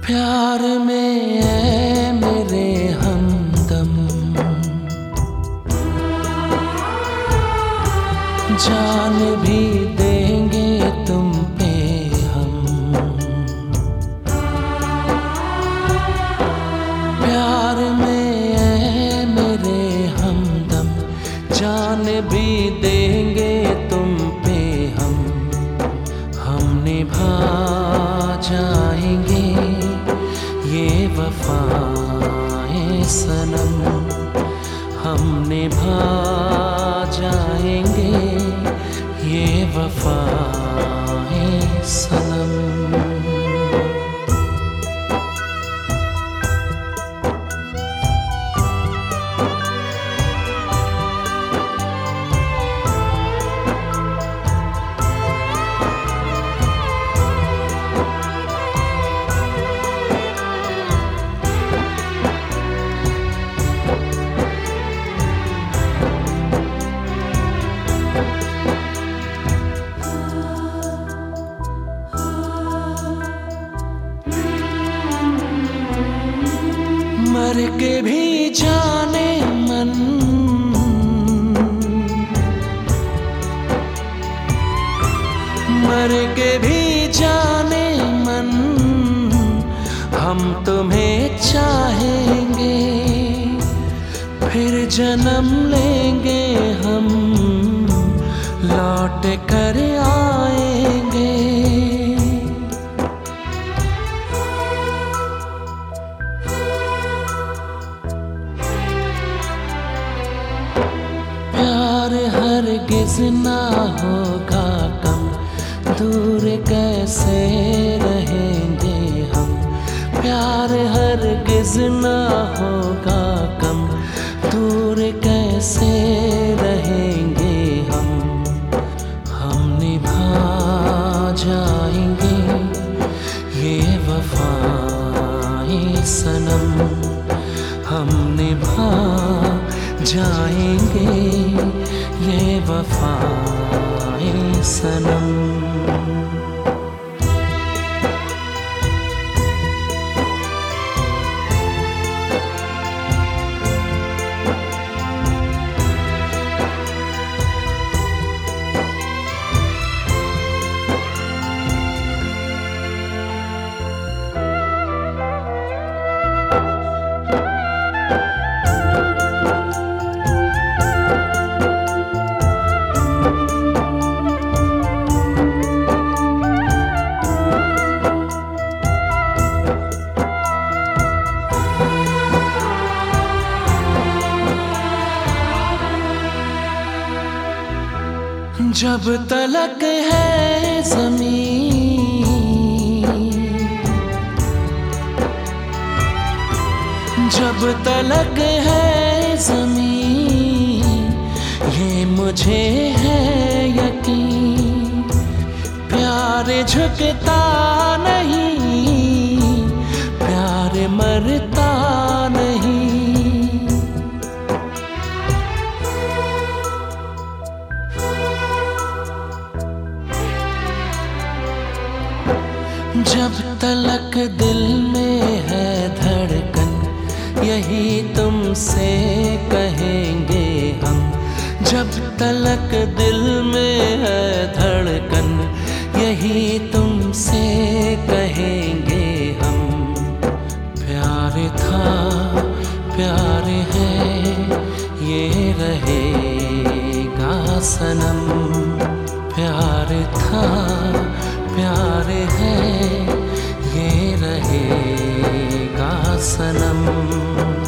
प्यार में ऐ मेरे हमदम, जान भी देंगे तुम पे हम। प्यार में ऐ मेरे हमदम, जान भी देंगे तुम पे हम। हम निभा जाएंगे ये वफाएं सनम, हम निभा जाएंगे ये वफाएं सनम। मर के भी जाने मन, मर के भी जाने मन, हम तुम्हें चाहेंगे। फिर जन्म लेंगे हम, लौट कर आएंगे। प्यार हरगिज़ ना होगा कम, दूर कैसे रहेंगे हम। प्यार हरगिज़ ना होगा कम, दूर कैसे रहेंगे हम। हम निभा जाएंगे ये वफाएं सनम, हम निभा जाएंगे ये वफाएं सनम। जब तलक है ज़मीन, जब तलक है ज़मीन, ये मुझे है यकीन। प्यार झुकता नहीं, प्यार मरता नहीं। जब तलक दिल में है धड़कन, यही तुमसे कहेंगे हम। जब तलक दिल में है धड़कन, यही तुमसे कहेंगे हम। प्यार था प्यार है ये रहेगा सनम। प्यार था प्यार है ये रहेगा सनम।